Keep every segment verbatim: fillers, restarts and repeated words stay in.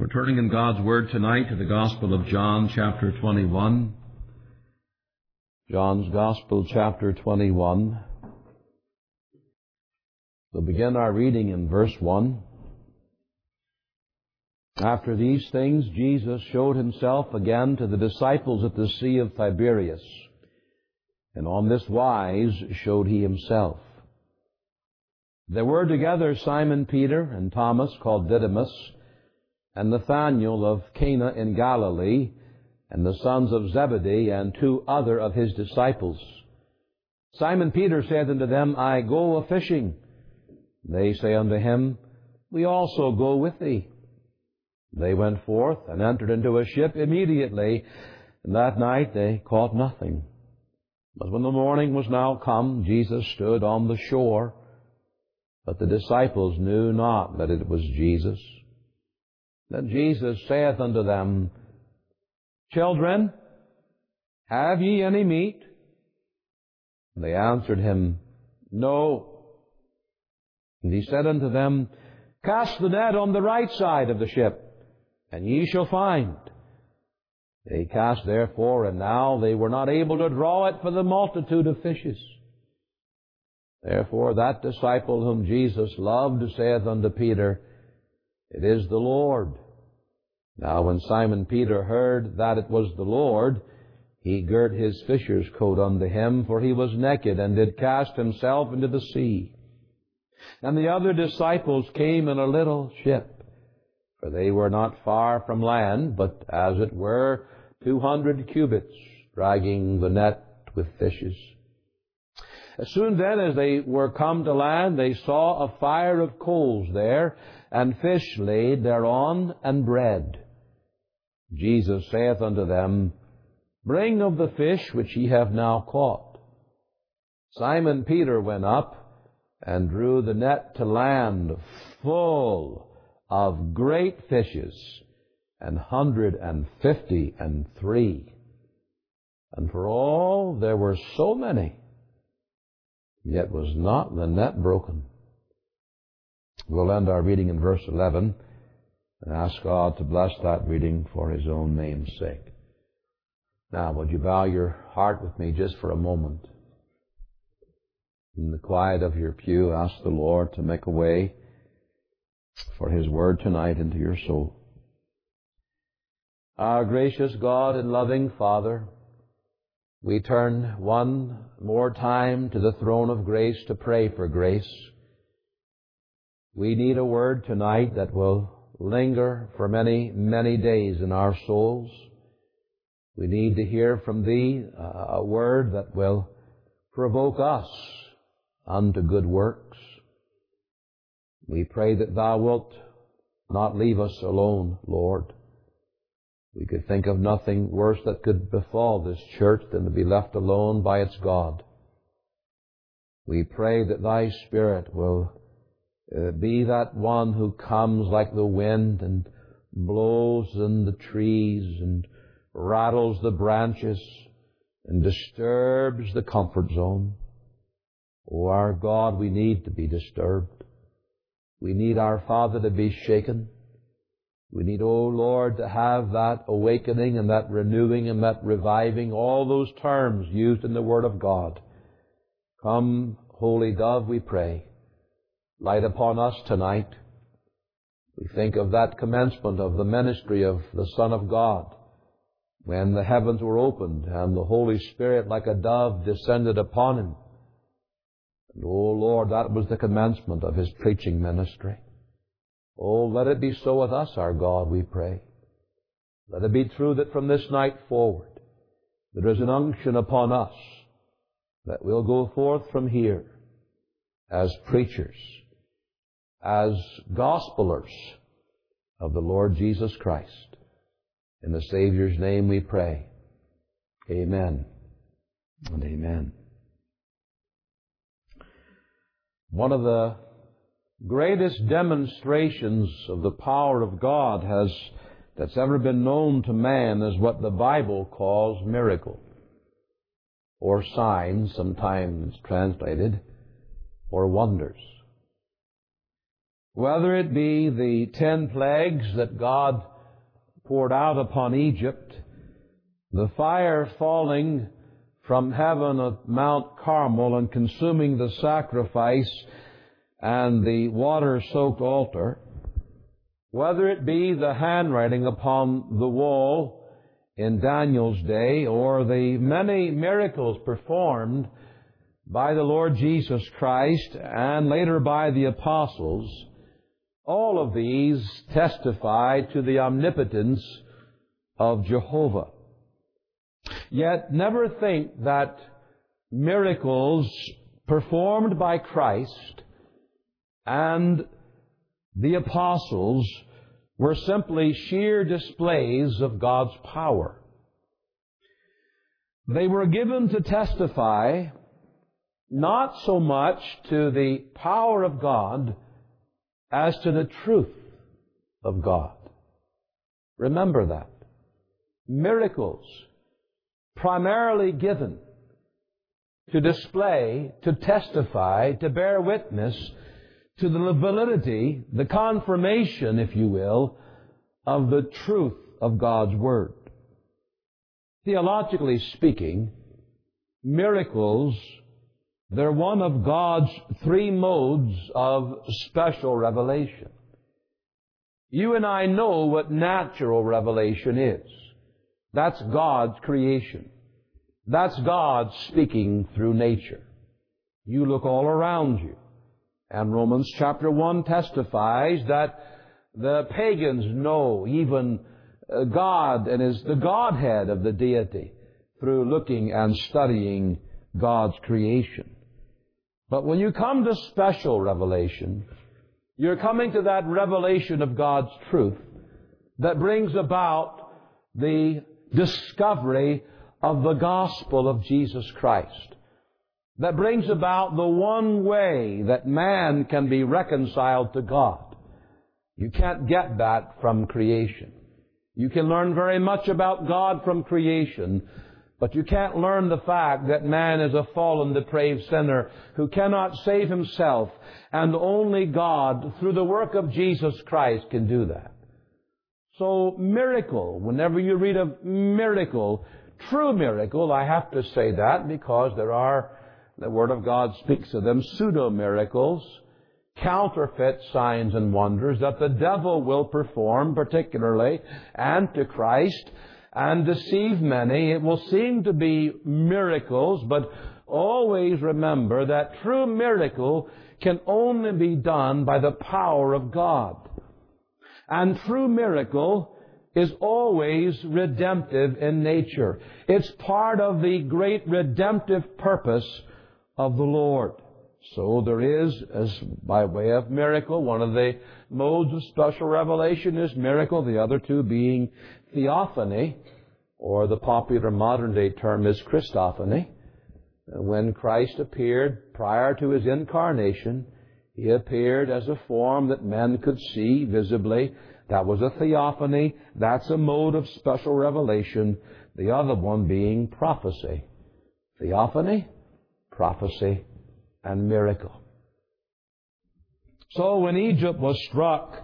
We're turning in God's Word tonight to the Gospel of John, chapter twenty-one. John's Gospel, chapter twenty-one. We'll begin our reading in verse one. After these things, Jesus showed himself again to the disciples at the Sea of Tiberias, and on this wise showed he himself. There were together Simon Peter and Thomas, called Didymus, and Nathanael of Cana in Galilee, and the sons of Zebedee, and two other of his disciples. Simon Peter said unto them, I go a-fishing. They say unto him, We also go with thee. They went forth and entered into a ship immediately, and that night they caught nothing. But when the morning was now come, Jesus stood on the shore, but the disciples knew not that it was Jesus. Then Jesus saith unto them, Children, have ye any meat? And they answered him, No. And he said unto them, Cast the net on the right side of the ship, and ye shall find. They cast therefore, and now they were not able to draw it for the multitude of fishes. Therefore that disciple whom Jesus loved saith unto Peter, It is the Lord. Now when Simon Peter heard that it was the Lord, he girt his fisher's coat unto him, for he was naked, and did cast himself into the sea. And the other disciples came in a little ship, for they were not far from land, but as it were two hundred cubits, dragging the net with fishes. As soon then as they were come to land, they saw a fire of coals there, and fish laid thereon, and bread. Jesus saith unto them, Bring of the fish which ye have now caught. Simon Peter went up, and drew the net to land, full of great fishes, an hundred and fifty and three. And for all there were so many, yet was not the net broken. We'll end our reading in verse eleven and ask God to bless that reading for His own name's sake. Now, would you bow your heart with me just for a moment? In the quiet of your pew, ask the Lord to make a way for His Word tonight into your soul. Our gracious God and loving Father, we turn one more time to the throne of grace to pray for grace. We need a word tonight that will linger for many, many days in our souls. We need to hear from Thee uh, a word that will provoke us unto good works. We pray that Thou wilt not leave us alone, Lord. We could think of nothing worse that could befall this church than to be left alone by its God. We pray that Thy Spirit will uh, be that one who comes like the wind and blows in the trees and rattles the branches and disturbs the comfort zone. Oh, our God, we need to be disturbed. We need our Father to be shaken. We need, oh Lord, to have that awakening and that renewing and that reviving, all those terms used in the Word of God. Come, Holy Dove, we pray. Light upon us tonight. We think of that commencement of the ministry of the Son of God, when the heavens were opened and the Holy Spirit like a dove descended upon Him. And, oh Lord, that was the commencement of His preaching ministry. Oh, let it be so with us, our God, we pray. Let it be true that from this night forward, there is an unction upon us that we'll go forth from here as preachers, as gospelers of the Lord Jesus Christ. In the Savior's name we pray. Amen and amen. One of the greatest demonstrations of the power of God has that's ever been known to man is what the Bible calls miracle, or signs, sometimes translated, or wonders. Whether it be the ten plagues that God poured out upon Egypt, the fire falling from heaven at Mount Carmel and consuming the sacrifice and the water-soaked altar, whether it be the handwriting upon the wall in Daniel's day or the many miracles performed by the Lord Jesus Christ and later by the apostles, all of these testify to the omnipotence of Jehovah. Yet never think that miracles performed by Christ and the apostles were simply sheer displays of God's power. They were given to testify not so much to the power of God as to the truth of God. Remember that. Miracles primarily given to display, to testify, to bear witness to the validity, the confirmation, if you will, of the truth of God's Word. Theologically speaking, miracles, they're one of God's three modes of special revelation. You and I know what natural revelation is. That's God's creation. That's God speaking through nature. You look all around you. And Romans chapter one testifies that the pagans know even God and is the Godhead of the deity through looking and studying God's creation. But when you come to special revelation, you're coming to that revelation of God's truth that brings about the discovery of the gospel of Jesus Christ, that brings about the one way that man can be reconciled to God. You can't get that from creation. You can learn very much about God from creation, but you can't learn the fact that man is a fallen, depraved sinner who cannot save himself, and only God, through the work of Jesus Christ, can do that. So, miracle, whenever you read of miracle, true miracle, I have to say that because there are, the Word of God speaks of them, pseudo-miracles, counterfeit signs and wonders that the devil will perform, particularly Antichrist, and deceive many. It will seem to be miracles, but always remember that true miracle can only be done by the power of God. And true miracle is always redemptive in nature. It's part of the great redemptive purpose of the Lord. So there is, as by way of miracle, one of the modes of special revelation is miracle, the other two being theophany, or the popular modern day term is Christophany. When Christ appeared prior to His incarnation, He appeared as a form that men could see visibly. That was a theophany. That's a mode of special revelation. The other one being prophecy. Theophany, prophecy, and miracle. So when Egypt was struck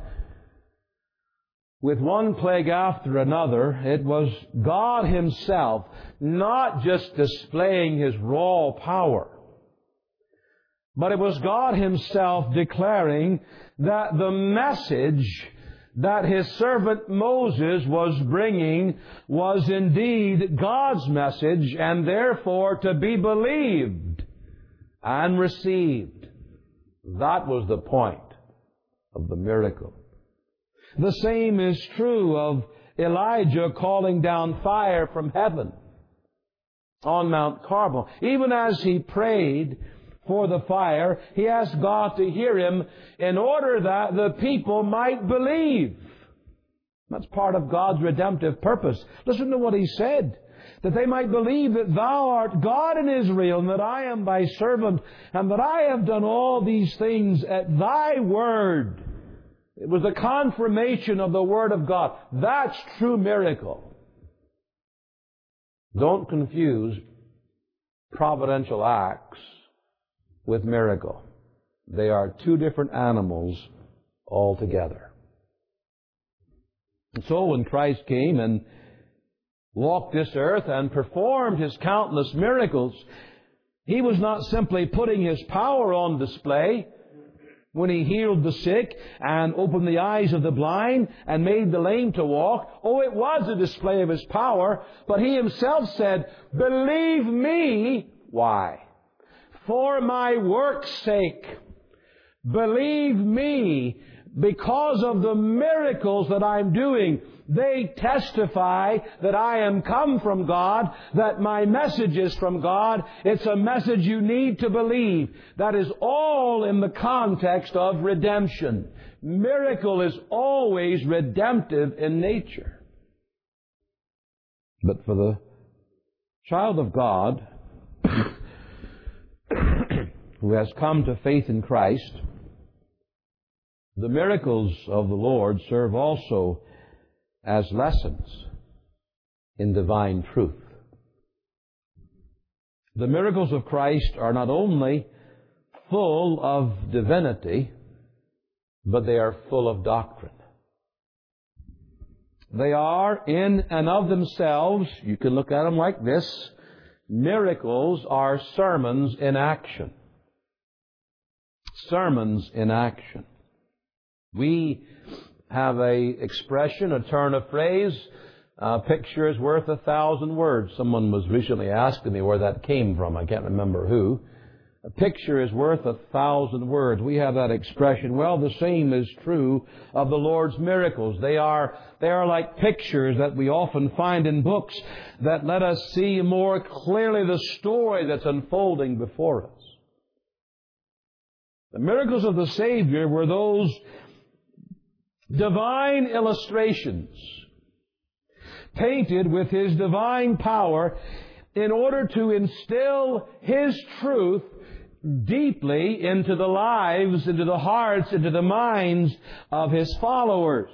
with one plague after another, it was God Himself not just displaying His raw power, but it was God Himself declaring that the message that His servant Moses was bringing was indeed God's message, and therefore to be believed and received. That was the point of the miracle. The same is true of Elijah calling down fire from heaven on Mount Carmel. Even as he prayed for the fire, he asked God to hear him in order that the people might believe. That's part of God's redemptive purpose. Listen to what he said. That they might believe that Thou art God in Israel, and that I am Thy servant, and that I have done all these things at Thy word. It was the confirmation of the Word of God. That's true miracle. Don't confuse providential acts with miracle. They are two different animals altogether. And so when Christ came and walked this earth and performed His countless miracles, He was not simply putting His power on display when He healed the sick and opened the eyes of the blind and made the lame to walk. Oh, it was a display of His power, but He Himself said, "Believe me." Why? "For my work's sake. Believe me because of the miracles that I'm doing. They testify that I am come from God, that my message is from God. It's a message you need to believe." That is all in the context of redemption. Miracle is always redemptive in nature. But for the child of God who has come to faith in Christ, the miracles of the Lord serve also as lessons in divine truth. The miracles of Christ are not only full of divinity, but they are full of doctrine. They are in and of themselves, you can look at them like this, miracles are sermons in action. Sermons in action. We have a expression, a turn of phrase, a picture is worth a thousand words. Someone was recently asking me where that came from. I can't remember who. A picture is worth a thousand words. We have that expression. Well, the same is true of the Lord's miracles. They are, they are like pictures that we often find in books that let us see more clearly the story that's unfolding before us. The miracles of the Savior were those divine illustrations painted with His divine power in order to instill His truth deeply into the lives, into the hearts, into the minds of His followers.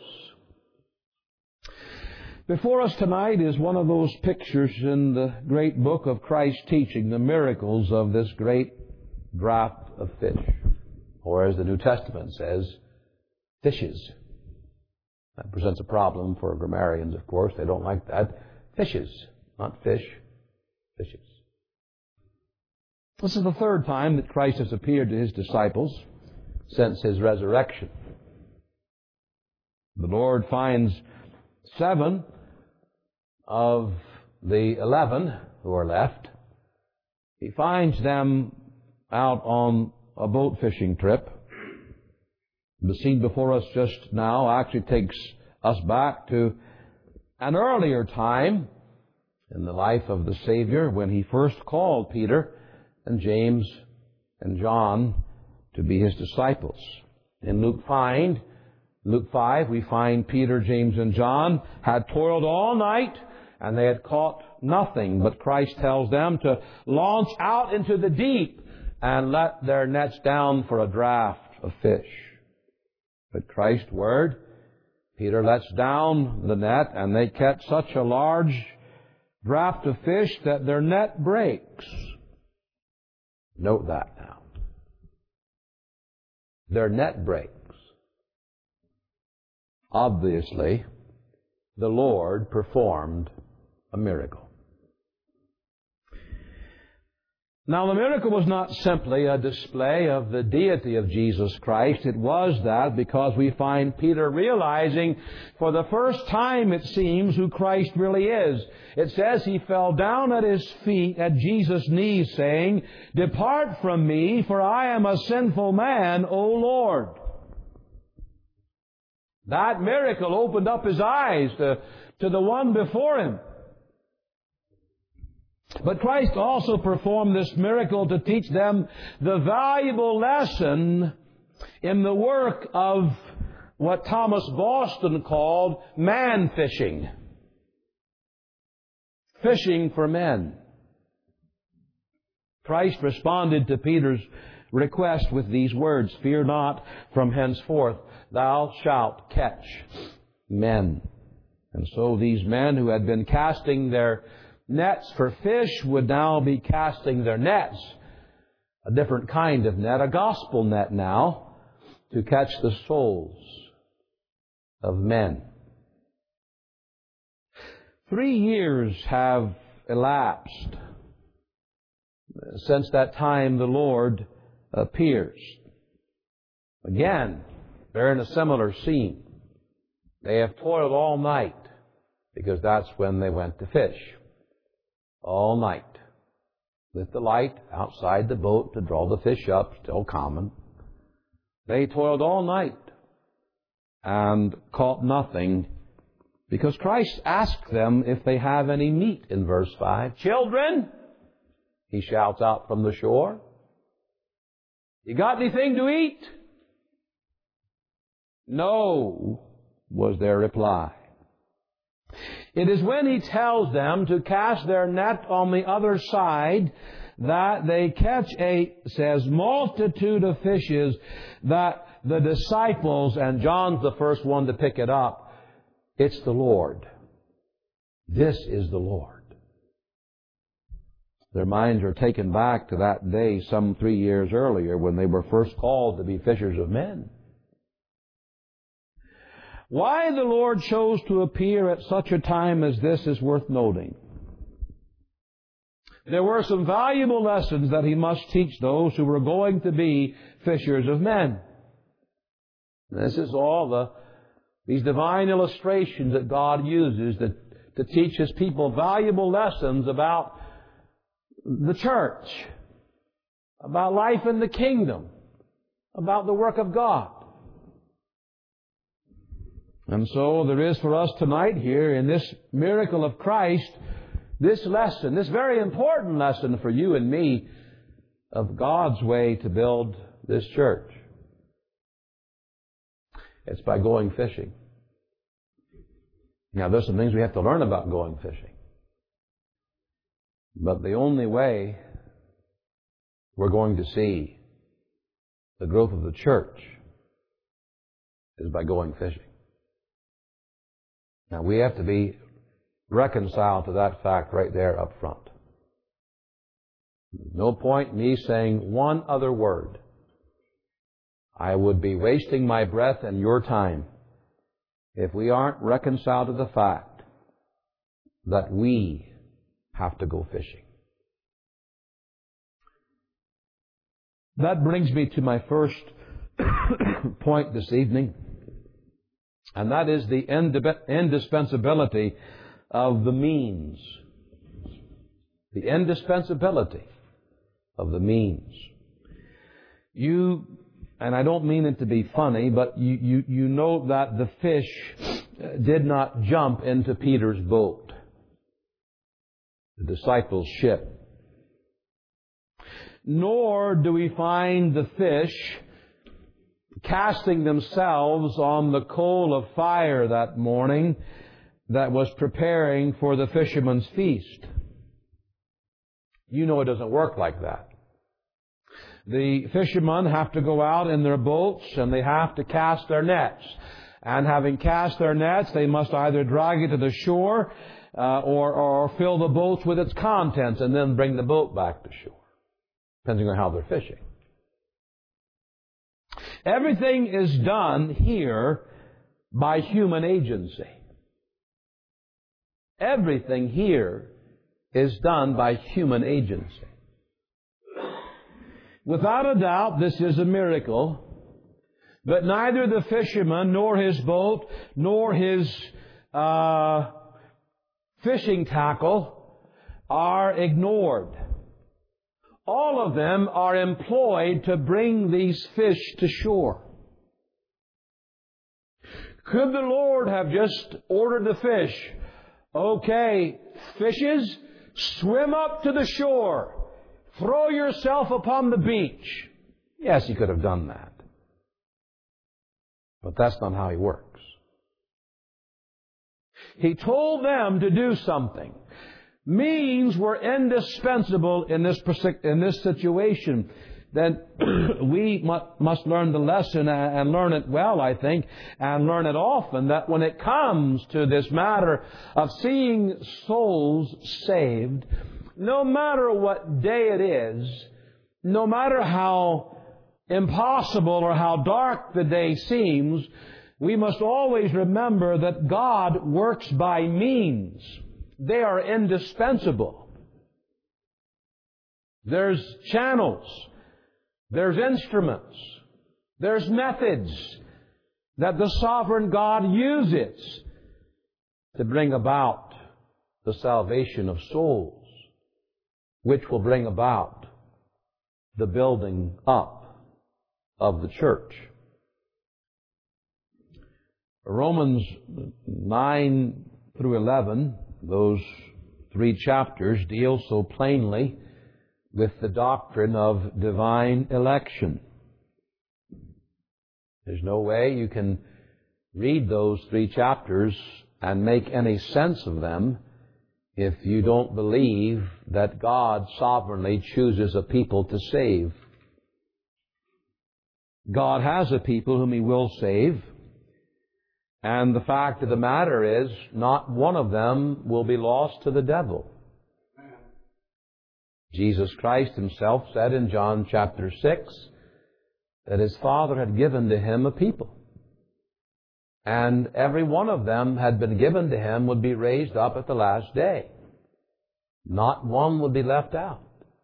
Before us tonight is one of those pictures in the great book of Christ's teaching, the miracles of this great draught of fish. Or as the New Testament says, fishes. That presents a problem for grammarians, of course. They don't like that. Fishes, not fish. Fishes. This is the third time that Christ has appeared to His disciples since His resurrection. The Lord finds seven of the eleven who are left. He finds them out on a boat fishing trip. The scene before us just now actually takes us back to an earlier time in the life of the Savior when He first called Peter and James and John to be His disciples. In Luke five, Luke five, we find Peter, James, and John had toiled all night and they had caught nothing, but Christ tells them to launch out into the deep and let their nets down for a draught of fish. But Christ's word, Peter lets down the net and they catch such a large draught of fish that their net breaks. Note that now. Their net breaks. Obviously, the Lord performed a miracle. Now, the miracle was not simply a display of the deity of Jesus Christ. It was that because we find Peter realizing for the first time, it seems, who Christ really is. It says he fell down at His feet, at Jesus' knees, saying, "Depart from me, for I am a sinful man, O Lord." That miracle opened up his eyes to, to the one before him. But Christ also performed this miracle to teach them the valuable lesson in the work of what Thomas Boston called man fishing. Fishing for men. Christ responded to Peter's request with these words, "Fear not, from henceforth thou shalt catch men." And so these men who had been casting their nets for fish would now be casting their nets, a different kind of net, a gospel net now, to catch the souls of men. Three years have elapsed since that time the Lord appears. Again, they're in a similar scene. They have toiled all night, because that's when they went to fish. All night. With the light outside the boat to draw the fish up, still common. They toiled all night and caught nothing, because Christ asked them if they have any meat in verse five. Children, he shouts out from the shore, you got anything to eat? No, was their reply. It is when he tells them to cast their net on the other side that they catch a, says, multitude of fishes, that the disciples, and John's the first one to pick it up, it's the Lord. This is the Lord. Their minds are taken back to that day some three years earlier when they were first called to be fishers of men. Why the Lord chose to appear at such a time as this is worth noting. There were some valuable lessons that he must teach those who were going to be fishers of men. This is all the these divine illustrations that God uses to, to teach His people valuable lessons about the church, about life in the kingdom, about the work of God. And so there is for us tonight here in this miracle of Christ, this lesson, this very important lesson for you and me of God's way to build this church. It's by going fishing. Now, there's some things we have to learn about going fishing. But the only way we're going to see the growth of the church is by going fishing. Now, we have to be reconciled to that fact right there up front. No point in me saying one other word. I would be wasting my breath and your time if we aren't reconciled to the fact that we have to go fishing. That brings me to my first point this evening, and that is the indispensability of the means. The indispensability of the means. You, and I don't mean it to be funny, but you, you, you know that the fish did not jump into Peter's boat, the disciples' ship. Nor do we find the fish casting themselves on the coal of fire that morning that was preparing for the fisherman's feast. You know it doesn't work like that. The fishermen have to go out in their boats and they have to cast their nets. And having cast their nets, they must either drag it to the shore uh, or, or fill the boats with its contents and then bring the boat back to shore, depending on how they're fishing. Everything is done here by human agency. Everything here is done by human agency. Without a doubt, this is a miracle, but neither the fisherman, nor his boat, nor his uh, fishing tackle are ignored. All of them are employed to bring these fish to shore. Could the Lord have just ordered the fish, okay, fishes, swim up to the shore. Throw yourself upon the beach. Yes, He could have done that. But that's not how He works. He told them to do something. Means were indispensable in this, in this situation. Then we must learn the lesson and learn it well, I think, and learn it often, that when it comes to this matter of seeing souls saved, no matter what day it is, no matter how impossible or how dark the day seems, we must always remember that God works by means. they are indispensable. There's channels, there's instruments, there's methods that the sovereign God uses to bring about the salvation of souls, which will bring about the building up of the church. Romans nine through eleven, those three chapters, deal so plainly with the doctrine of divine election. There's no way you can read those three chapters and make any sense of them if you don't believe that God sovereignly chooses a people to save. God has a people whom He will save, and the fact of the matter is, not one of them will be lost to the devil. Jesus Christ Himself said in John chapter six that His Father had given to Him a people. And every one of them had been given to Him would be raised up at the last day. Not one would be left out.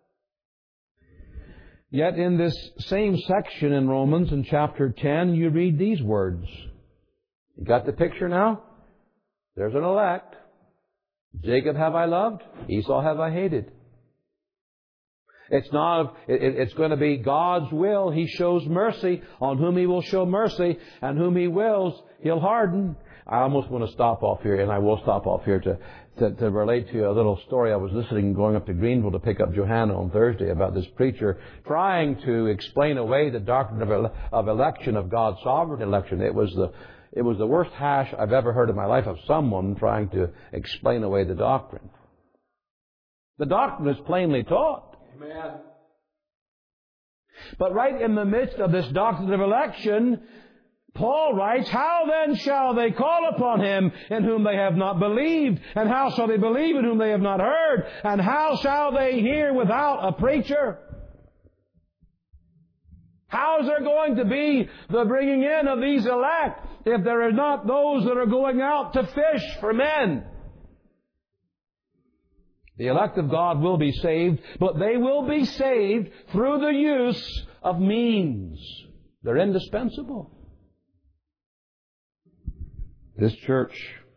Yet in this same section in Romans, in chapter ten, you read these words. You got the picture now? There's an elect. Jacob have I loved, Esau have I hated. It's not, it, it's going to be God's will. He shows mercy on whom He will show mercy, and whom He wills, He'll harden. I almost want to stop off here, and I will stop off here to, to, to relate to you a little story. I was listening going up to Greenville to pick up Johanna on Thursday about this preacher trying to explain away the doctrine of, ele- of election, of God's sovereign election. It was the it was the worst hash I've ever heard in my life of someone trying to explain away the doctrine. The doctrine is plainly taught. Amen. But right in the midst of this doctrine of election, Paul writes, how then shall they call upon Him in whom they have not believed? And how shall they believe in whom they have not heard? And how shall they hear without a preacher? How is there going to be the bringing in of these elect if there are not those that are going out to fish for men? The elect of God will be saved, but they will be saved through the use of means. They're indispensable. This church,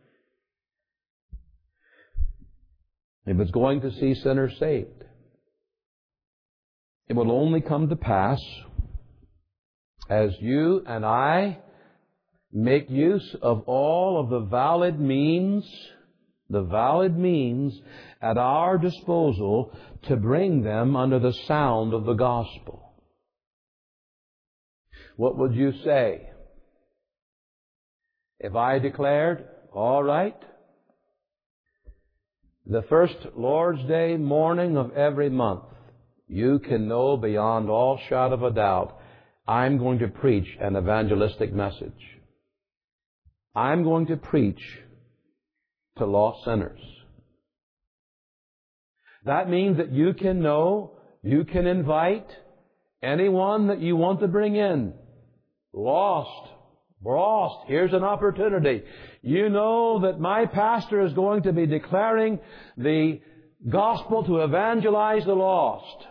if it's going to see sinners saved, it will only come to pass as you and I make use of all of the valid means, the valid means at our disposal to bring them under the sound of the gospel. What would you say if I declared, all right, the first Lord's Day morning of every month, you can know beyond all shadow of a doubt, I'm going to preach an evangelistic message. I'm going to preach to lost sinners. That means that you can know, you can invite anyone that you want to bring in. Lost, lost, here's an opportunity. You know that my pastor is going to be declaring the gospel to evangelize the lost.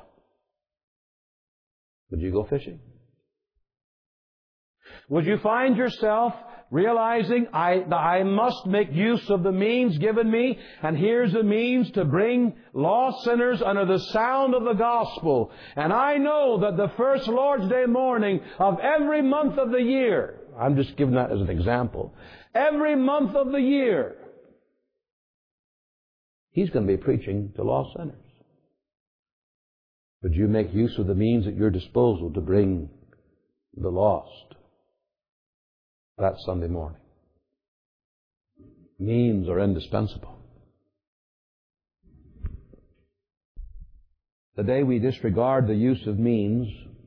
Would you go fishing? Would you find yourself realizing I, I must make use of the means given me, and here's the means to bring lost sinners under the sound of the gospel. And I know that the first Lord's Day morning of every month of the year, I'm just giving that as an example, every month of the year, He's going to be preaching to lost sinners. Would you make use of the means at your disposal to bring the lost that Sunday morning? Means are indispensable. The day we disregard the use of means,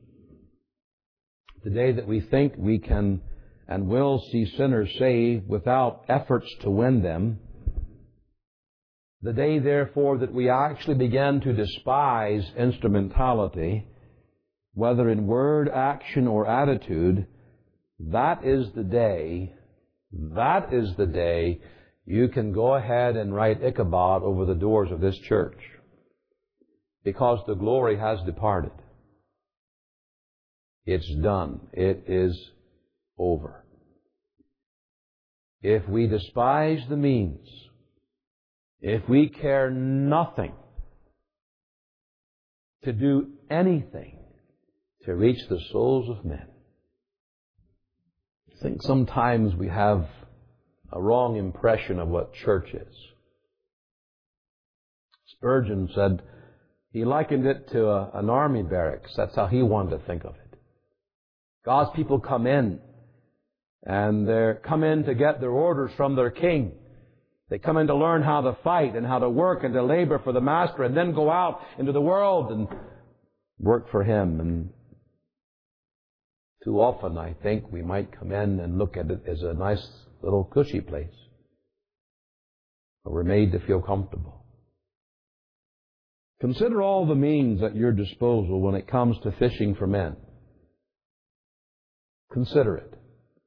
the day that we think we can and will see sinners saved without efforts to win them, the day, therefore, that we actually begin to despise instrumentality, whether in word, action, or attitude, that is the day, that is the day you can go ahead and write Ichabod over the doors of this church, because the glory has departed. It's done. It is over. If we despise the means, if we care nothing to do anything to reach the souls of men, I think sometimes we have a wrong impression of what church is. Spurgeon said he likened it to a, an army barracks. That's how he wanted to think of it. God's people come in, and they come in to get their orders from their king. They come in to learn how to fight and how to work and to labor for the master, and then go out into the world and work for him. And too often, I think, we might come in and look at it as a nice little cushy place where we're made to feel comfortable. Consider all the means at your disposal when it comes to fishing for men. Consider it.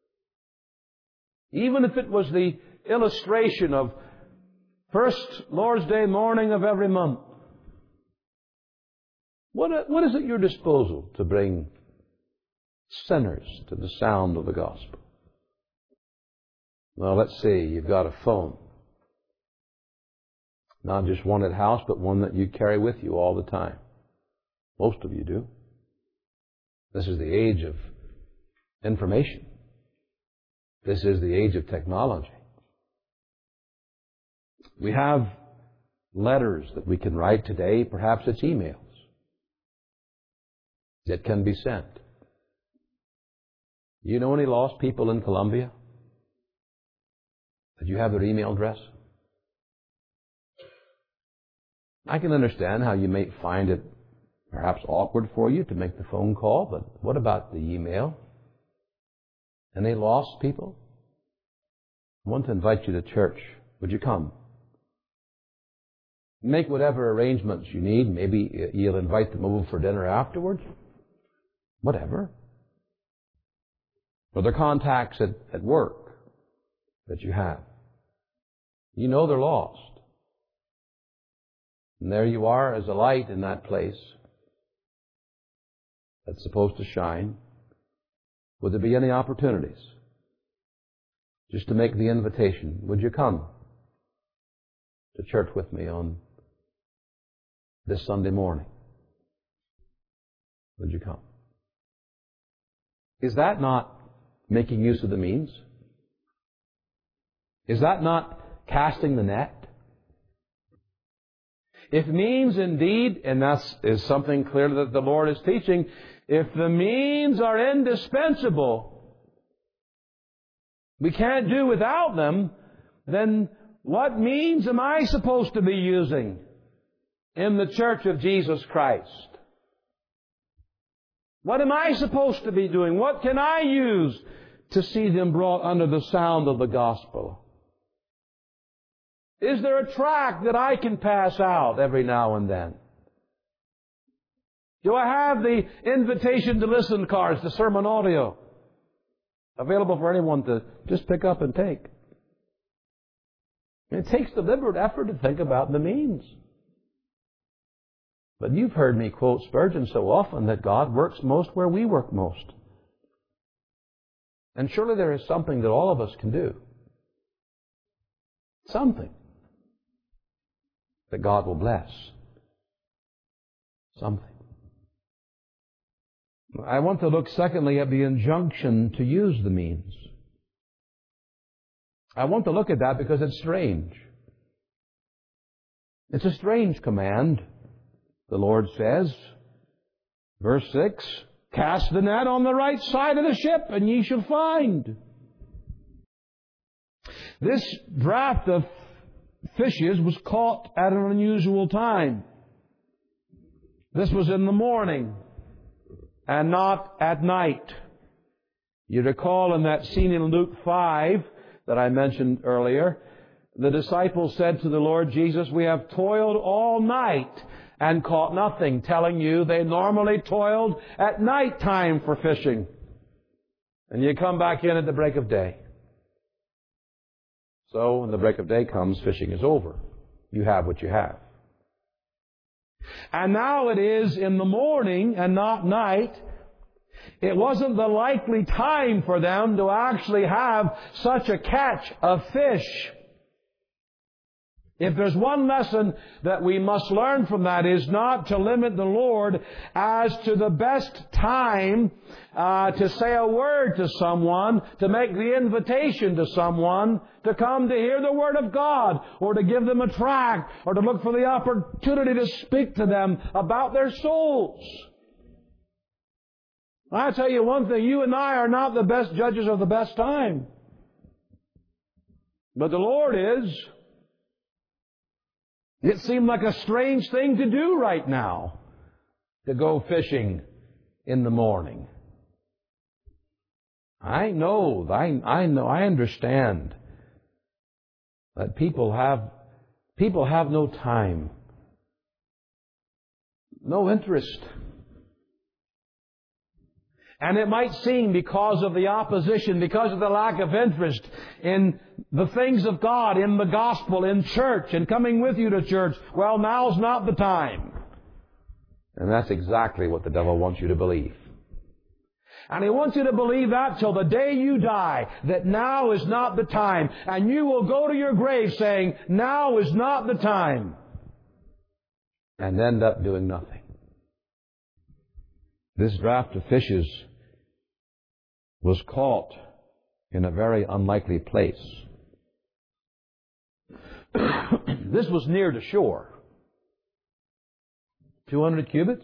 Even if it was the illustration of first Lord's Day morning of every month, what, what is at your disposal to bring sinners to the sound of the gospel? Well, let's see. You've got a phone. Not just one at house, but one that you carry with you all the time. Most of you do. This is the age of information. This is the age of technology. We have letters that we can write today. Perhaps it's emails that can be sent. You know any lost people in Colombia? Did you have their email address? I can understand how you may find it perhaps awkward for you to make the phone call, but what about the email? Any lost people? I want to invite you to church. Would you come? Make whatever arrangements you need. Maybe you'll invite them over for dinner afterwards. Whatever. Or their contacts at, at work that you have. You know they're lost. And there you are as a light in that place that's supposed to shine. Would there be any opportunities just to make the invitation? Would you come to church with me on this Sunday morning? Would you come? Is that not making use of the means? Is that not casting the net? If means indeed, and that is something clear that the Lord is teaching, if the means are indispensable, we can't do without them, then what means am I supposed to be using in the church of Jesus Christ? What am I supposed to be doing? What can I use to see them brought under the sound of the gospel? Is there a tract that I can pass out every now and then? Do I have the invitation to listen cards, the sermon audio, available for anyone to just pick up and take? It takes deliberate effort to think about the means. But you've heard me quote Spurgeon so often that God works most where we work most. And surely there is something that all of us can do. Something that God will bless. Something. I want to look secondly at the injunction to use the means. I want to look at that because it's strange. It's a strange command. The Lord says, verse six, cast the net on the right side of the ship and ye shall find. This draft of fishes was caught at an unusual time. This was in the morning and not at night. You recall in that scene in Luke five that I mentioned earlier, the disciples said to the Lord Jesus, we have toiled all night and caught nothing, telling you they normally toiled at night time for fishing. And you come back in at the break of day. So when the break of day comes, fishing is over. You have what you have. And now it is in the morning and not night. It wasn't the likely time for them to actually have such a catch of fish. If there's one lesson that we must learn from that, is not to limit the Lord as to the best time uh, to say a word to someone, to make the invitation to someone to come to hear the Word of God, or to give them a tract, or to look for the opportunity to speak to them about their souls. I tell you one thing, you and I are not the best judges of the best time. But the Lord is. It seemed like a strange thing to do right now, to go fishing in the morning. I know, I, I know, I understand that people have, people have no time, no interest. And it might seem, because of the opposition, because of the lack of interest in the things of God, in the gospel, in church, and coming with you to church, well, now's not the time. And that's exactly what the devil wants you to believe. And he wants you to believe that till the day you die, that now is not the time. And you will go to your grave saying, now is not the time. And end up doing nothing. This draft of fishes was caught in a very unlikely place. This was near the shore. two hundred cubits.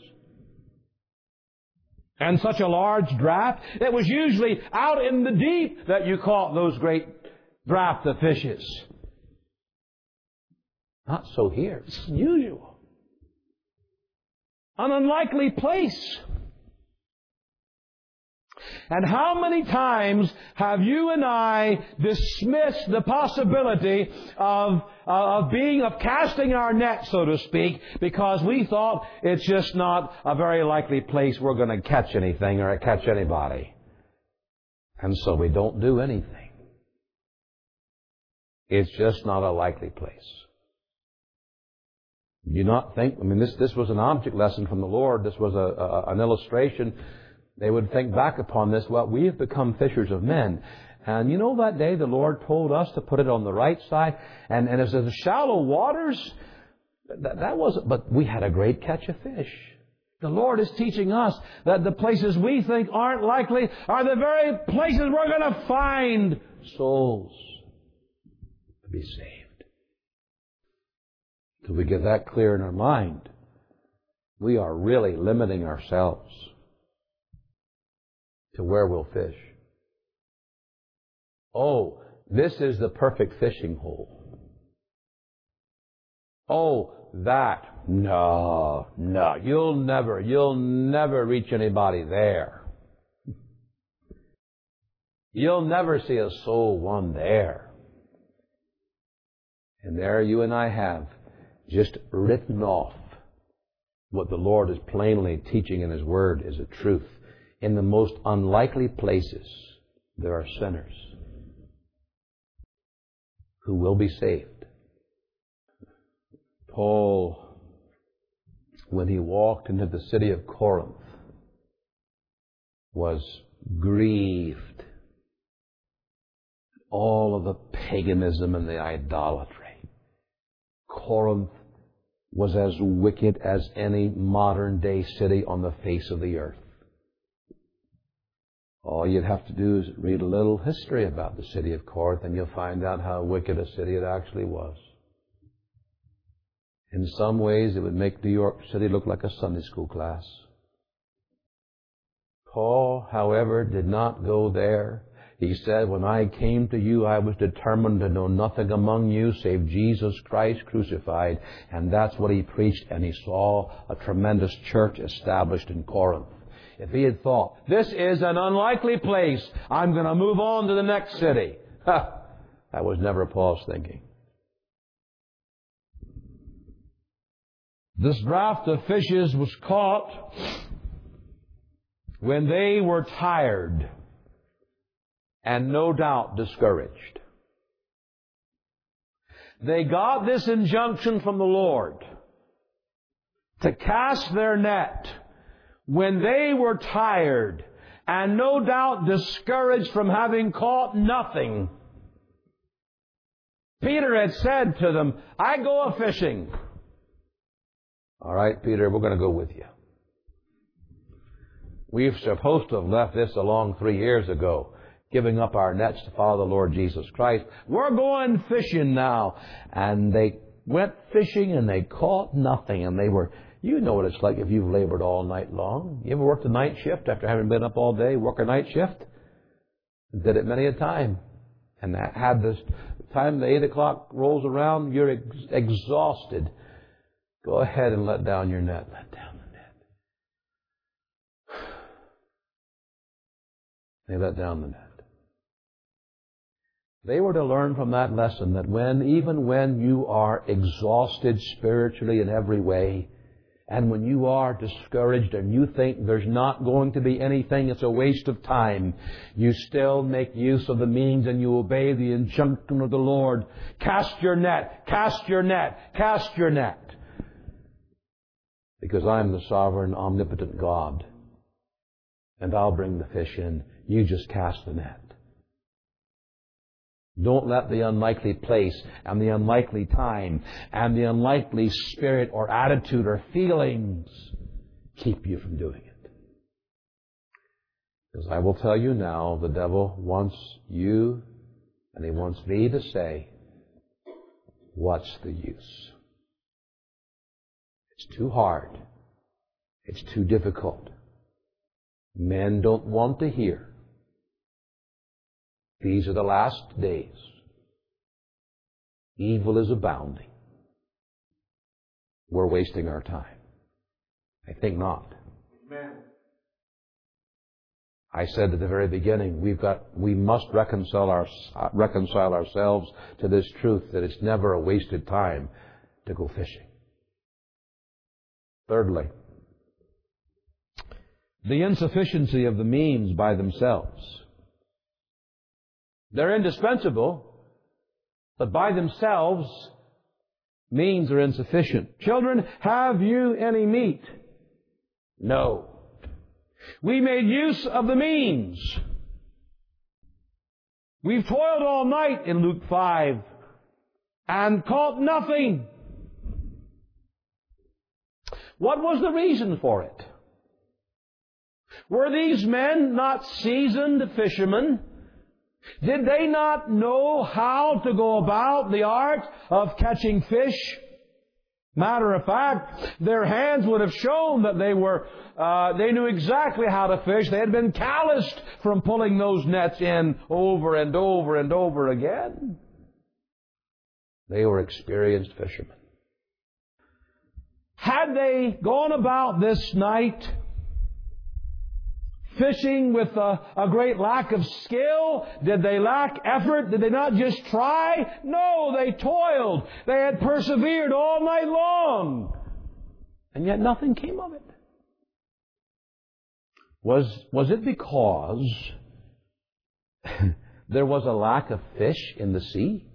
And such a large draft. It was usually out in the deep that you caught those great draft of fishes. Not so here. It's unusual. An unlikely place. And how many times have you and I dismissed the possibility of, uh, of being, of casting our net, so to speak, because we thought it's just not a very likely place we're going to catch anything or catch anybody. And so we don't do anything. It's just not a likely place. Do you not think, I mean, this, this was an object lesson from the Lord. This was a, a, an illustration. They would think back upon this, well, we have become fishers of men. And you know that day the Lord told us to put it on the right side? And, and as the shallow waters, that, that wasn't, but we had a great catch of fish. The Lord is teaching us that the places we think aren't likely are the very places we're going to find souls to be saved. Till we get that clear in our mind, we are really limiting ourselves to where we'll fish. Oh, this is the perfect fishing hole. Oh, that. No, no. You'll never, you'll never reach anybody there. You'll never see a soul won there. And there you and I have just written off what the Lord is plainly teaching in His Word is a truth. In the most unlikely places, there are sinners who will be saved. Paul, when he walked into the city of Corinth, was grieved. All of the paganism and the idolatry. Corinth was as wicked as any modern day city on the face of the earth. All you'd have to do is read a little history about the city of Corinth and you'll find out how wicked a city it actually was. In some ways, it would make New York City look like a Sunday school class. Paul, however, did not go there. He said, when I came to you, I was determined to know nothing among you save Jesus Christ crucified. And that's what he preached, and he saw a tremendous church established in Corinth. If he had thought, this is an unlikely place, I'm going to move on to the next city. Ha! That was never Paul's thinking. This draft of fishes was caught when they were tired and no doubt discouraged. they got this injunction from the Lord to cast their net when they were tired and no doubt discouraged from having caught nothing. Peter had said to them, I go a-fishing. All right, Peter, we're going to go with you. We were supposed to have left this along three years ago, giving up our nets to follow the Lord Jesus Christ. We're going fishing now. And they went fishing and they caught nothing. And they were, you know what it's like if you've labored all night long. You ever worked a night shift after having been up all day? Work a night shift? Did it many a time. And that had this time the eight o'clock rolls around, you're ex- exhausted. Go ahead and let down your net. Let down the net. They let down the net. They were to learn from that lesson that when, even when you are exhausted spiritually in every way, and when you are discouraged and you think there's not going to be anything, it's a waste of time, you still make use of the means and you obey the injunction of the Lord. Cast your net, cast your net, cast your net. Because I'm the sovereign, omnipotent God. And I'll bring the fish in. You just cast the net. Don't let the unlikely place and the unlikely time and the unlikely spirit or attitude or feelings keep you from doing it. Because I will tell you now, the devil wants you and he wants me to say, what's the use? It's too hard. It's too difficult. Men don't want to hear. These are the last days. Evil is abounding. We're wasting our time. I think not. Amen. I said at the very beginning, we've got, we must reconcile our, uh, reconcile ourselves to this truth that it's never a wasted time to go fishing. Thirdly, the insufficiency of the means by themselves. They're indispensable, but by themselves, means are insufficient. Children, have you any meat? No. We made use of the means. We've toiled all night in Luke five and caught nothing. What was the reason for it? Were these men not seasoned fishermen? Did they not know how to go about the art of catching fish? Matter of fact, their hands would have shown that they were, uh, they knew exactly how to fish. They had been calloused from pulling those nets in over and over and over again. They were experienced fishermen. Had they gone about this night fishing with a, a great lack of skill? Did they lack effort? Did they not just try? No, they toiled. They had persevered all night long. And yet nothing came of it. Was, was it because there was a lack of fish in the sea?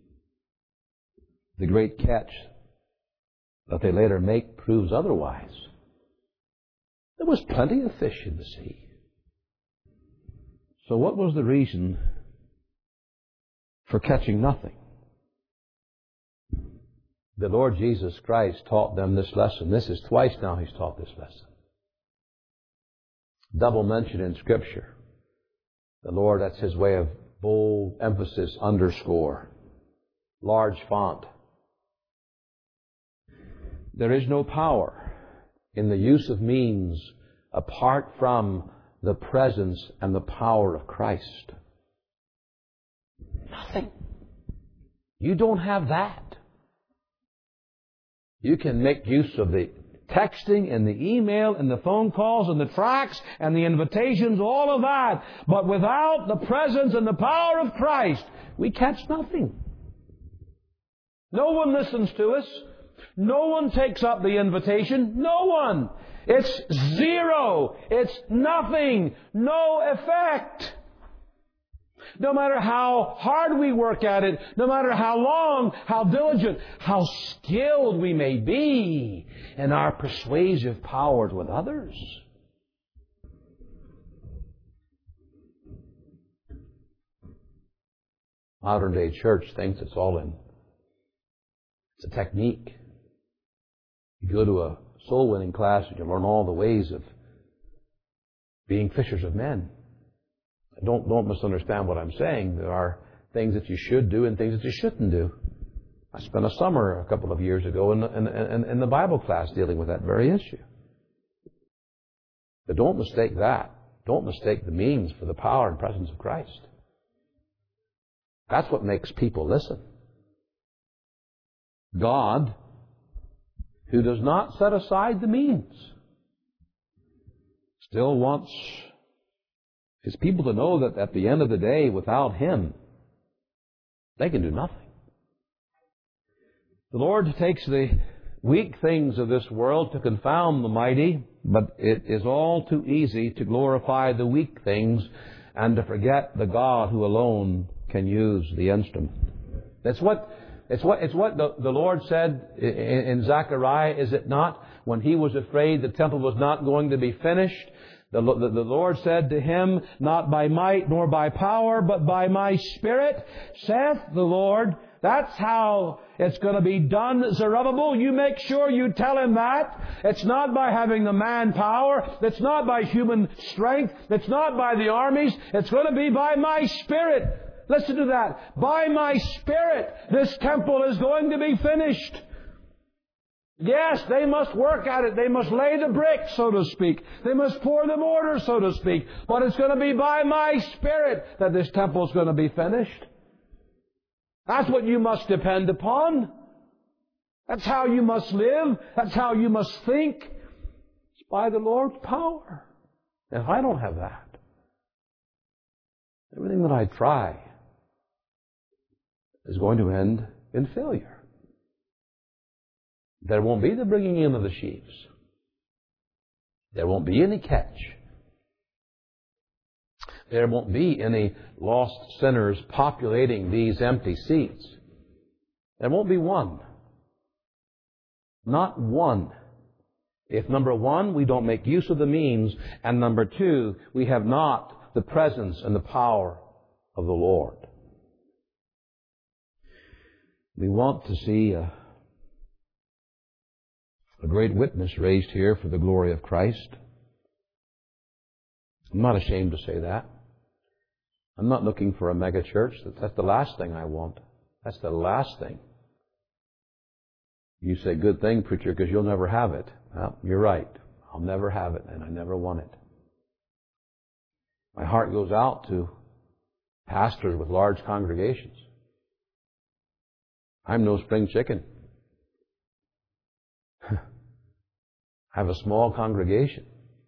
The great catch that they later make proves otherwise. There was plenty of fish in the sea. So what was the reason for catching nothing? The Lord Jesus Christ taught them this lesson. This is twice now He's taught this lesson. Double mention in Scripture. The Lord, that's His way of bold emphasis, underscore, large font. There is no power in the use of means apart from the presence and the power of Christ. Nothing. You don't have that. You can make use of the texting and the email and the phone calls and the tracts and the invitations, all of that. But without the presence and the power of Christ, we catch nothing. No one listens to us. No one takes up the invitation. No one. It's zero. It's nothing. No effect. no matter how hard we work at it, no matter how long, how diligent, how skilled we may be in our persuasive powers with others. Modern day church thinks it's all in. It's a technique. You go to a soul winning class and you learn all the ways of being fishers of men. Don't, don't misunderstand what I'm saying. There are things that you should do and things that you shouldn't do. I spent a summer a couple of years ago in the, in, in, in the Bible class dealing with that very issue. But don't mistake that. Don't mistake the means for the power and presence of Christ. That's what makes people listen. God, who does not set aside the means, still wants His people to know that at the end of the day, without Him, they can do nothing. The Lord takes the weak things of this world to confound the mighty, but it is all too easy to glorify the weak things and to forget the God who alone can use the instrument. That's what it's what it's what the, the Lord said in, in Zechariah, is it not? When he was afraid the temple was not going to be finished, the, the, the Lord said to him, "Not by might nor by power, but by my Spirit, saith the Lord." That's how it's going to be done, Zerubbabel. You make sure you tell him that. It's not by having the manpower. It's not by human strength. It's not by the armies. It's going to be by my Spirit. Listen to that. By my Spirit, this temple is going to be finished. Yes, they must work at it. They must lay the bricks, so to speak. They must pour the mortar, so to speak. But it's going to be by my Spirit that this temple is going to be finished. That's what you must depend upon. That's how you must live. That's how you must think. It's by the Lord's power. And if I don't have that, everything that I try is going to end in failure. There won't be the bringing in of the sheaves. There won't be any catch. There won't be any lost sinners populating these empty seats. There won't be one. Not one. If number one, we don't make use of the means, and number two, we have not the presence and the power of the Lord. We want to see a, a great witness raised here for the glory of Christ. I'm not ashamed to say that. I'm not looking for a mega church. That's the last thing I want. That's the last thing. You say, "Good thing, preacher, because you'll never have it." Well, you're right. I'll never have it, and I never want it. My heart goes out to pastors with large congregations. I'm no spring chicken. I have a small congregation.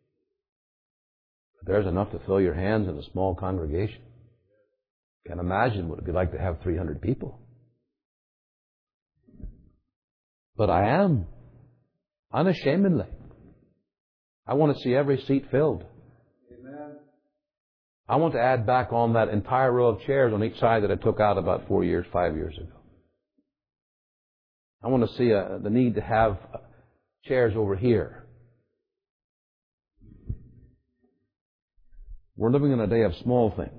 But there's enough to fill your hands in a small congregation. Can't imagine what it'd be like to have three hundred people. But I am, unashamedly, I want to see every seat filled. Amen. I want to add back on that entire row of chairs on each side that I took out about four years, five years ago. I want to see a, the need to have chairs over here. We're living in a day of small things.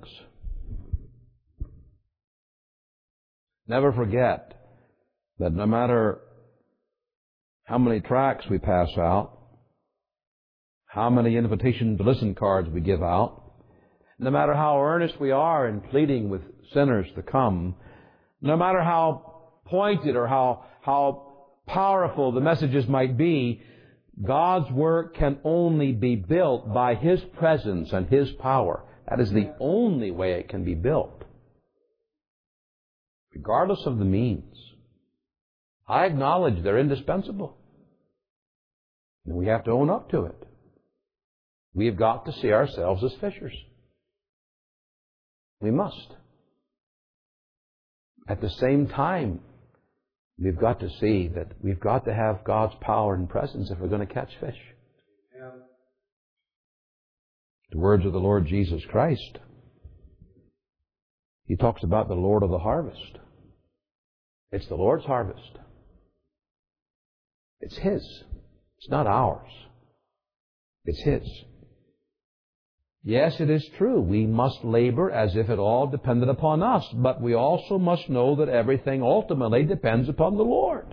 Never forget that no matter how many tracts we pass out, how many invitation to listen cards we give out, no matter how earnest we are in pleading with sinners to come, no matter how pointed or how, how powerful the messages might be, God's work can only be built by His presence and His power. That is the only way it can be built. Regardless of the means. I acknowledge they're indispensable. And we have to own up to it. We've got to see ourselves as fishers. We must. At the same time, we've got to see that we've got to have God's power and presence if we're going to catch fish. Yeah. The words of the Lord Jesus Christ. He talks about the Lord of the harvest. It's the Lord's harvest. It's His. It's not ours. It's His. Yes, it is true. We must labor as if it all depended upon us. But we also must know that everything ultimately depends upon the Lord.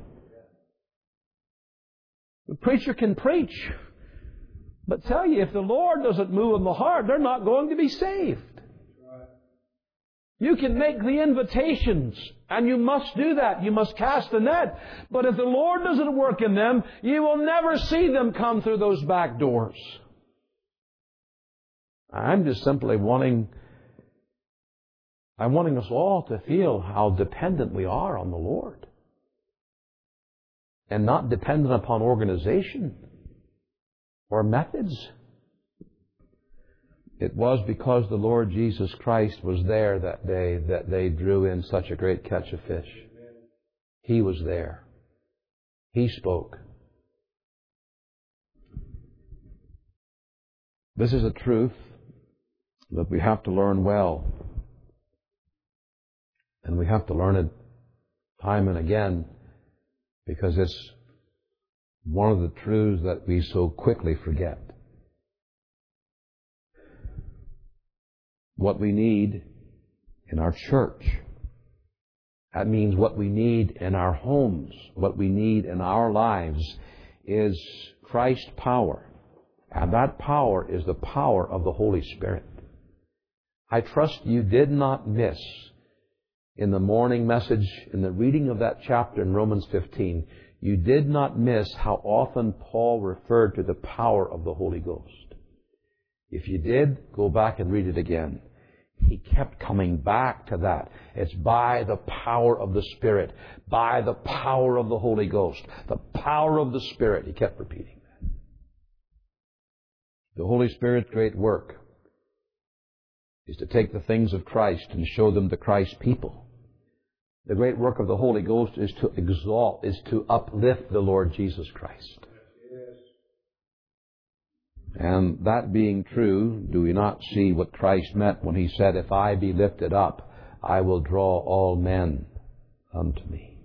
The preacher can preach. But tell you, if the Lord doesn't move in the heart, they're not going to be saved. You can make the invitations, and you must do that. You must cast the net. But if the Lord doesn't work in them, you will never see them come through those back doors. I'm just simply wanting, I'm wanting us all to feel how dependent we are on the Lord. And not dependent upon organization or methods. It was because the Lord Jesus Christ was there that day that they drew in such a great catch of fish. He was there. He spoke. This is a truth that we have to learn well. And we have to learn it time and again, because it's one of the truths that we so quickly forget. What we need in our church, that means what we need in our homes, what we need in our lives, is Christ's power. And that power is the power of the Holy Spirit. I trust you did not miss in the morning message, in the reading of that chapter in Romans fifteen, you did not miss how often Paul referred to the power of the Holy Ghost. If you did, go back and read it again. He kept coming back to that. It's by the power of the Spirit, by the power of the Holy Ghost, the power of the Spirit. He kept repeating that. The Holy Spirit's great work is to take the things of Christ and show them to Christ's people. The great work of the Holy Ghost is to exalt, is to uplift the Lord Jesus Christ. And that being true, do we not see what Christ meant when He said, "If I be lifted up, I will draw all men unto me"?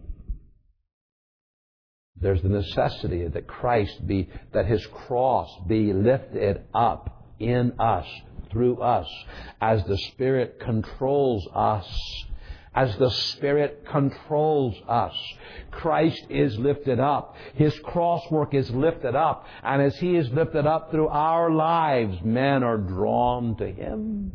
There's the necessity that Christ be, that His cross be lifted up in us, through us, as the Spirit controls us. As the Spirit controls us. Christ is lifted up. His cross work is lifted up. And as He is lifted up through our lives, men are drawn to Him.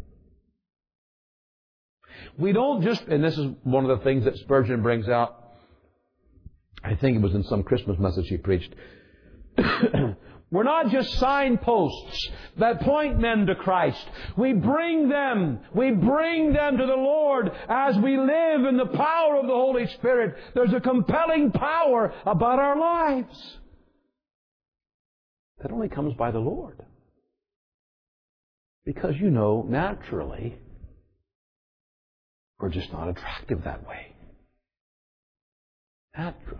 We don't just, and this is one of the things that Spurgeon brings out. I think it was in some Christmas message he preached. We're not just signposts that point men to Christ. We bring them, we bring them to the Lord as we live in the power of the Holy Spirit. There's a compelling power about our lives that only comes by the Lord. Because, you know, naturally, we're just not attractive that way. Naturally.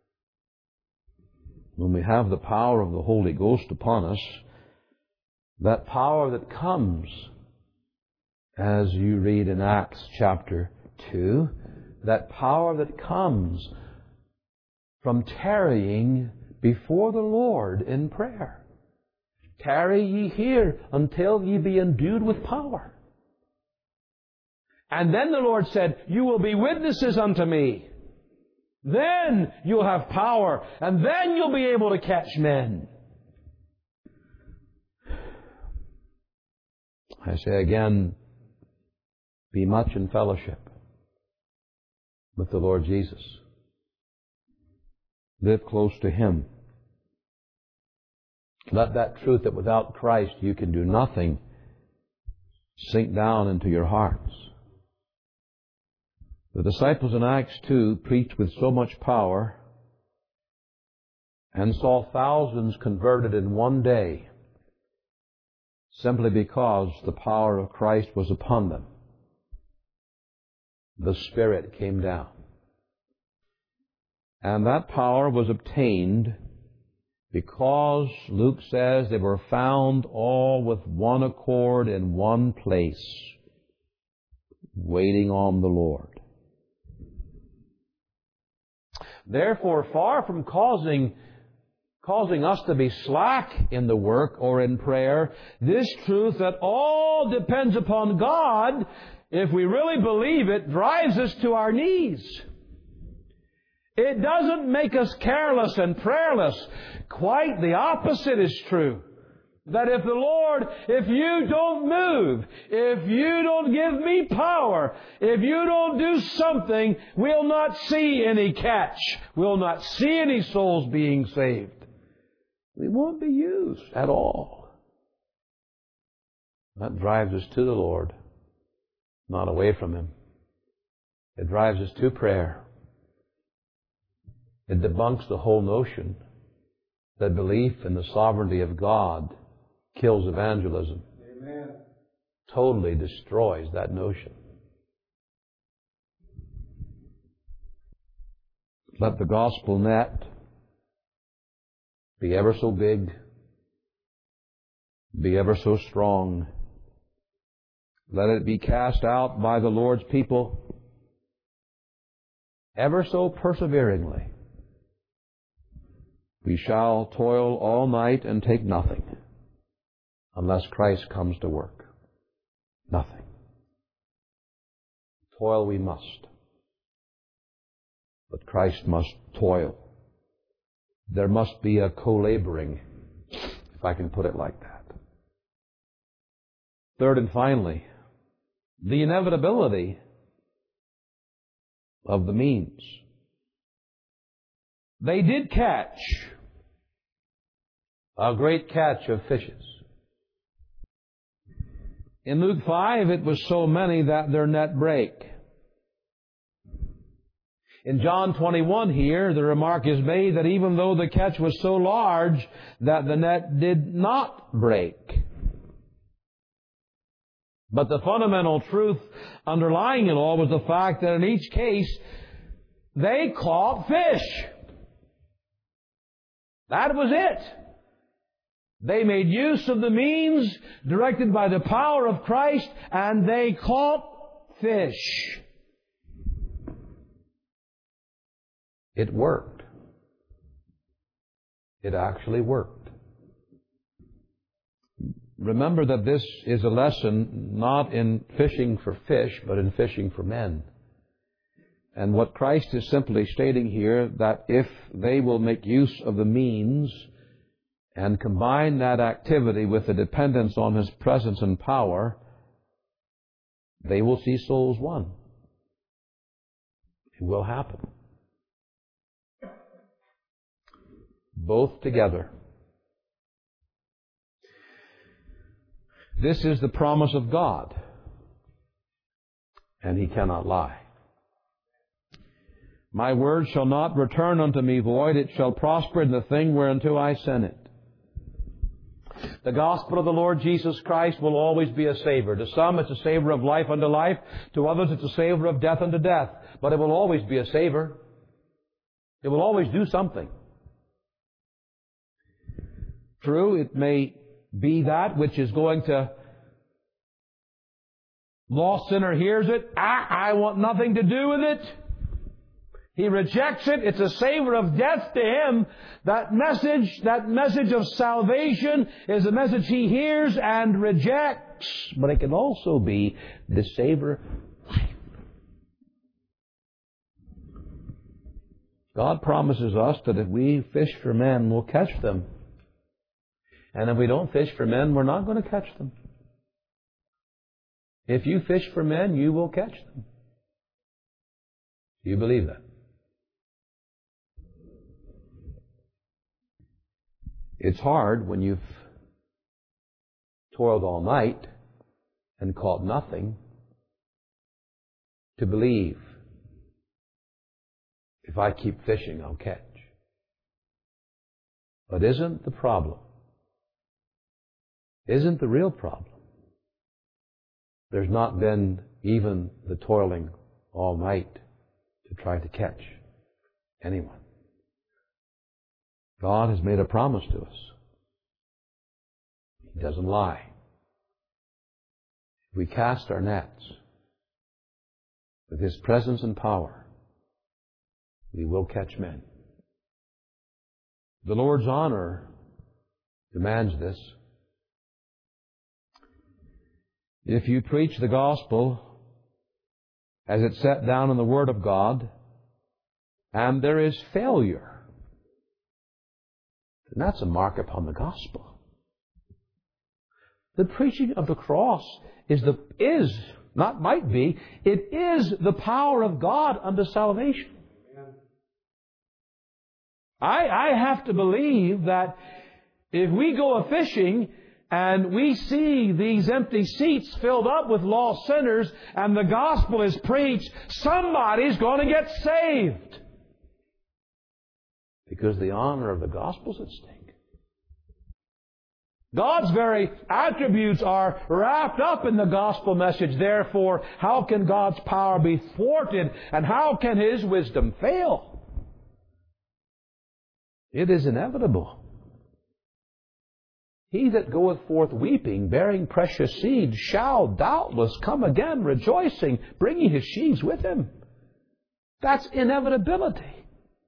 When we have the power of the Holy Ghost upon us, that power that comes, as you read in Acts chapter two, that power that comes from tarrying before the Lord in prayer. Tarry ye here until ye be endued with power. And then the Lord said, "You will be witnesses unto me." Then you'll have power, and then you'll be able to catch men. I say again, be much in fellowship with the Lord Jesus. Live close to Him. Let that truth that without Christ you can do nothing sink down into your hearts. The disciples in Acts two preached with so much power and saw thousands converted in one day simply because the power of Christ was upon them. The Spirit came down. And that power was obtained because, Luke says, they were found all with one accord in one place. waiting on the Lord. Therefore, far from causing causing us to be slack in the work or in prayer, this truth that all depends upon God, if we really believe it, drives us to our knees. It doesn't make us careless and prayerless. Quite the opposite is true. That if the Lord, if you don't move, if you don't give me power, if you don't do something, we'll not see any catch. We'll not see any souls being saved. We won't be used at all. That drives us to the Lord, not away from Him. It drives us to prayer. It debunks the whole notion that belief in the sovereignty of God kills evangelism. Amen. Totally destroys that notion. Let the gospel net be ever so big, be ever so strong. Let it be cast out by the Lord's people ever so perseveringly. We shall toil all night and take nothing unless Christ comes to work. Nothing. Toil we must. But Christ must toil. There must be a co-laboring, if I can put it like that. Third and finally, the inevitability of the means. They did catch a great catch of fishes. In Luke five, it was so many that their net brake. In John twenty-one here, the remark is made that even though the catch was so large that the net did not break. But the fundamental truth underlying it all was the fact that in each case, they caught fish. That was it. They made use of the means directed by the power of Christ, and they caught fish. It worked. It actually worked. Remember that this is a lesson not in fishing for fish, but in fishing for men. And what Christ is simply stating here, that if they will make use of the means and combine that activity with the dependence on His presence and power, they will see souls won. It will happen. Both together. This is the promise of God, and He cannot lie. My word shall not return unto me void, it shall prosper in the thing whereunto I sent it. The gospel of the Lord Jesus Christ will always be a savor. To some it's a savor of life unto life, to others it's a savor of death unto death. But it will always be a savor. It will always do something. True, it may be that which is going to... Lost sinner hears it. Ah, I want nothing to do with it. He rejects it. It's a savor of death to him. That message, that message of salvation is a message he hears and rejects. But it can also be the savor of life. God promises us that if we fish for men, we'll catch them. And if we don't fish for men, we're not going to catch them. If you fish for men, you will catch them. Do you believe that? It's hard when you've toiled all night and caught nothing to believe, if I keep fishing, I'll catch. But isn't the problem, isn't the real problem, there's not been even the toiling all night to try to catch anyone. God has made a promise to us. He doesn't lie. If we cast our nets, with His presence and power, we will catch men. The Lord's honor demands this. If you preach the gospel as it's set down in the Word of God, and there is failure, then that's a mark upon the gospel. The preaching of the cross is the is not might be, it is the power of God unto salvation. I, I have to believe that if we go a-fishing and we see these empty seats filled up with lost sinners and the gospel is preached, somebody's going to get saved. Because the honor of the gospel is at stake. God's very attributes are wrapped up in the gospel message. Therefore, how can God's power be thwarted and how can His wisdom fail? It is inevitable. He that goeth forth weeping, bearing precious seed, shall doubtless come again rejoicing, bringing his sheaves with him. That's inevitability.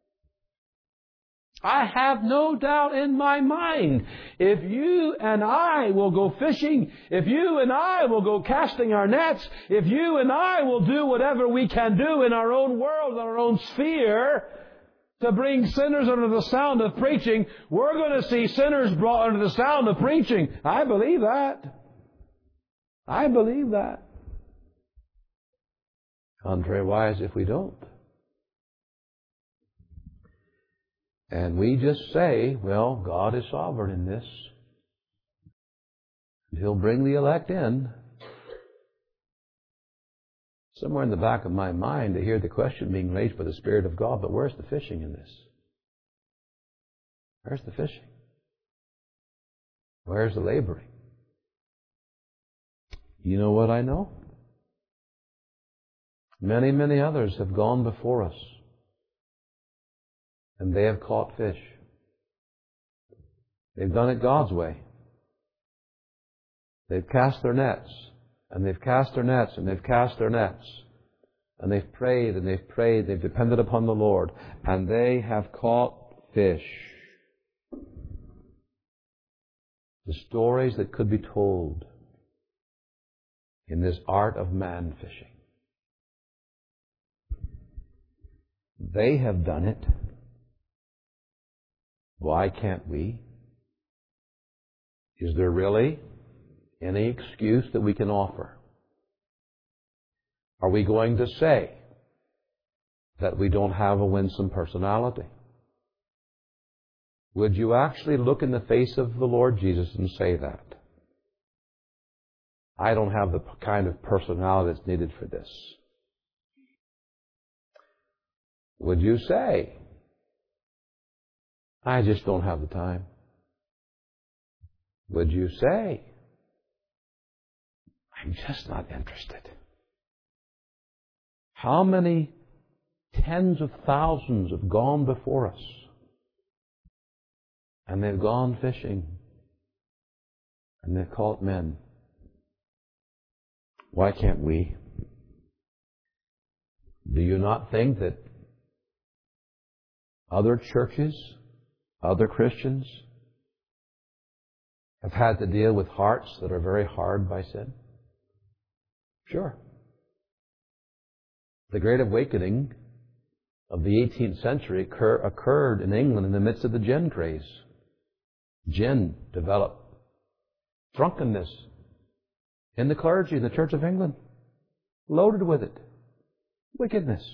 I have no doubt in my mind, if you and I will go fishing, if you and I will go casting our nets, if you and I will do whatever we can do in our own world, in our own sphere, to bring sinners under the sound of preaching, we're going to see sinners brought under the sound of preaching. I believe that. I believe that. Contrariwise, if we don't. And we just say, well, God is sovereign in this. And He'll bring the elect in. Somewhere in the back of my mind, I hear the question being raised by the Spirit of God, but where's the fishing in this? Where's the fishing? Where's the laboring? You know what I know? Many, many others have gone before us, and they have caught fish. They've done it God's way. They've cast their nets. And they've cast their nets, and they've cast their nets. And they've prayed, and they've prayed, they've depended upon the Lord. And they have caught fish. The stories that could be told in this art of man fishing. They have done it. Why can't we? Is there really any excuse that we can offer? Are we going to say that we don't have a winsome personality? Would you actually look in the face of the Lord Jesus and say that? I don't have the kind of personality that's needed for this. Would you say, I just don't have the time? Would you say, I'm just not interested? How many tens of thousands have gone before us? And they've gone fishing. And they've caught men. Why can't we? Do you not think that other churches, other Christians, have had to deal with hearts that are very hard by sin? Sure. The Great Awakening of the eighteenth century occur, occurred in England in the midst of the gin craze. Gin developed. Drunkenness in the clergy in the Church of England. Loaded with it. Wickedness.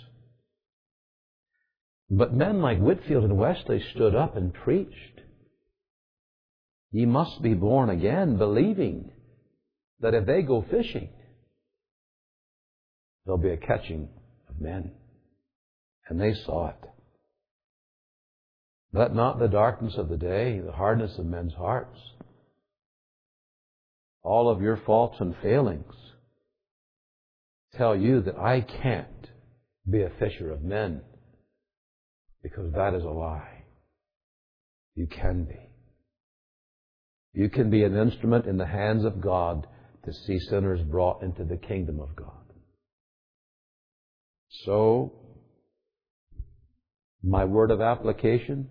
But men like Whitefield and Wesley stood up and preached. Ye must be born again, believing that if they go fishing, there'll be a catching of men. And they saw it. Let not the darkness of the day, the hardness of men's hearts, all of your faults and failings, tell you that I can't be a fisher of men, because that is a lie. You can be. You can be an instrument in the hands of God to see sinners brought into the kingdom of God. So, my word of application,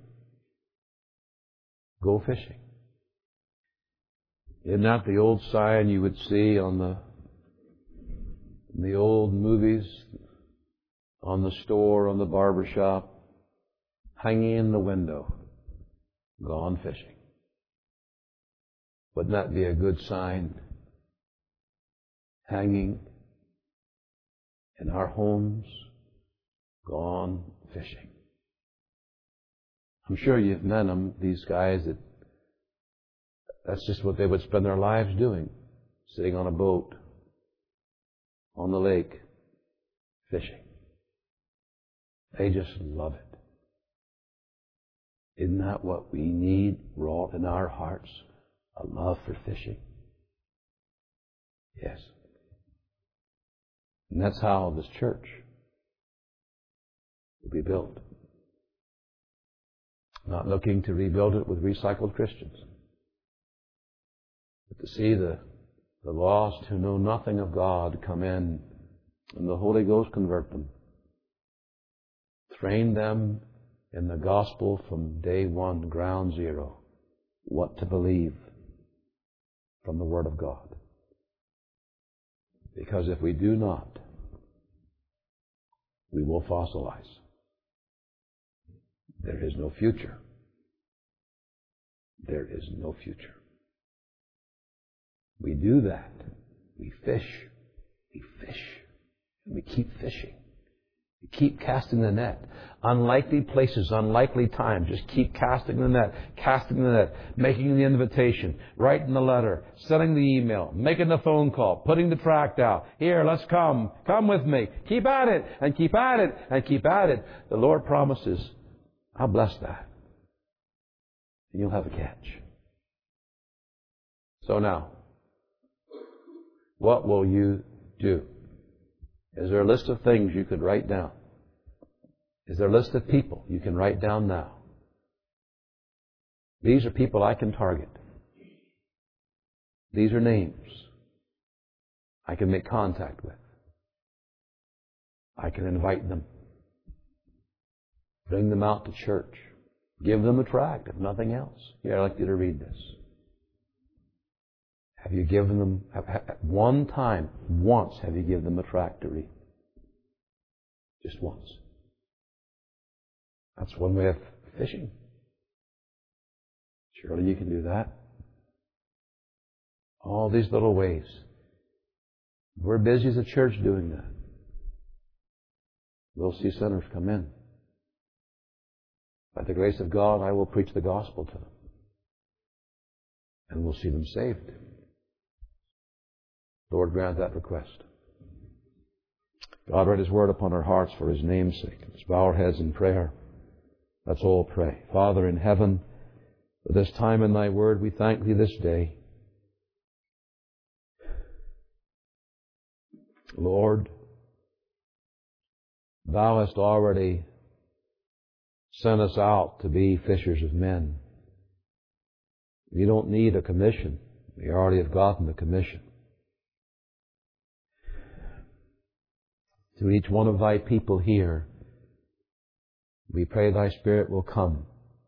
go fishing. Isn't that the old sign you would see on the, in the old movies, on the store, on the barber shop, hanging in the window, gone fishing? Wouldn't that be a good sign? Hanging in our homes, gone fishing. I'm sure you've met them, these guys, that that's just what they would spend their lives doing, sitting on a boat, on the lake, fishing. They just love it. Isn't that what we need wrought in our hearts? A love for fishing? Yes. And that's how this church will be built. Not looking to rebuild it with recycled Christians, but to see the, the lost who know nothing of God come in and the Holy Ghost convert them. Train them in the gospel from day one, ground zero, what to believe from the Word of God. Because if we do not, we will fossilize. There is no future. There is no future. We do that. We fish. We fish. And we keep fishing. We keep casting the net. Unlikely places, unlikely times. Just keep casting the net, casting the net, making the invitation, writing the letter, sending the email, making the phone call, putting the tract out. Here, let's come. Come with me. Keep at it, and keep at it, and keep at it. The Lord promises, I'll bless that. And you'll have a catch. So now, what will you do? Is there a list of things you could write down? Is there a list of people you can write down now? These are people I can target. These are names I can make contact with. I can invite them. Bring them out to church. Give them a tract, if nothing else. Here, I'd like you to read this. Have you given them, have, have, one time, once have you given them a tract to read? Just once. That's one way of fishing. Surely you can do that. All these little ways. We're busy as a church doing that. We'll see sinners come in. By the grace of God, I will preach the gospel to them. And we'll see them saved. Lord, grant that request. God, write His word upon our hearts for His name's sake. Let's bow our heads in prayer. Let's all pray. Father in heaven, for this time in Thy word, we thank Thee this day. Lord, Thou hast already sent us out to be fishers of men. We don't need a commission. We already have gotten the commission. To each one of Thy people here, we pray Thy Spirit will come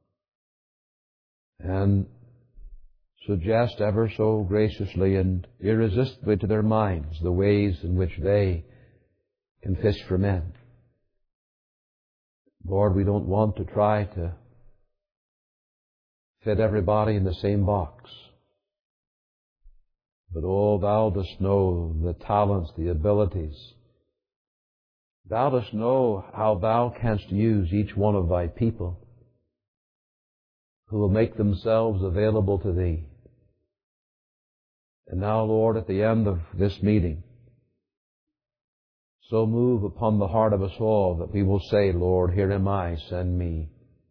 and suggest ever so graciously and irresistibly to their minds the ways in which they can fish for men. Lord, we don't want to try to fit everybody in the same box. But oh, Thou dost know the talents, the abilities. Thou dost know how Thou canst use each one of Thy people who will make themselves available to Thee. And now, Lord, at the end of this meeting, so move upon the heart of us all that we will say, Lord, here am I, send me.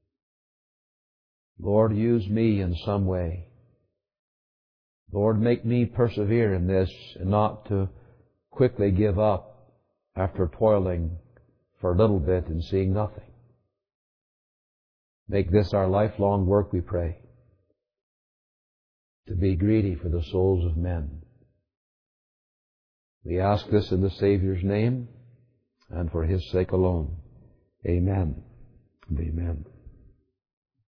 Lord, use me in some way. Lord, make me persevere in this and not to quickly give up after toiling for a little bit and seeing nothing. Make this our lifelong work, we pray, to be greedy for the souls of men. We ask this in the Savior's name. and for His sake alone. Amen and amen.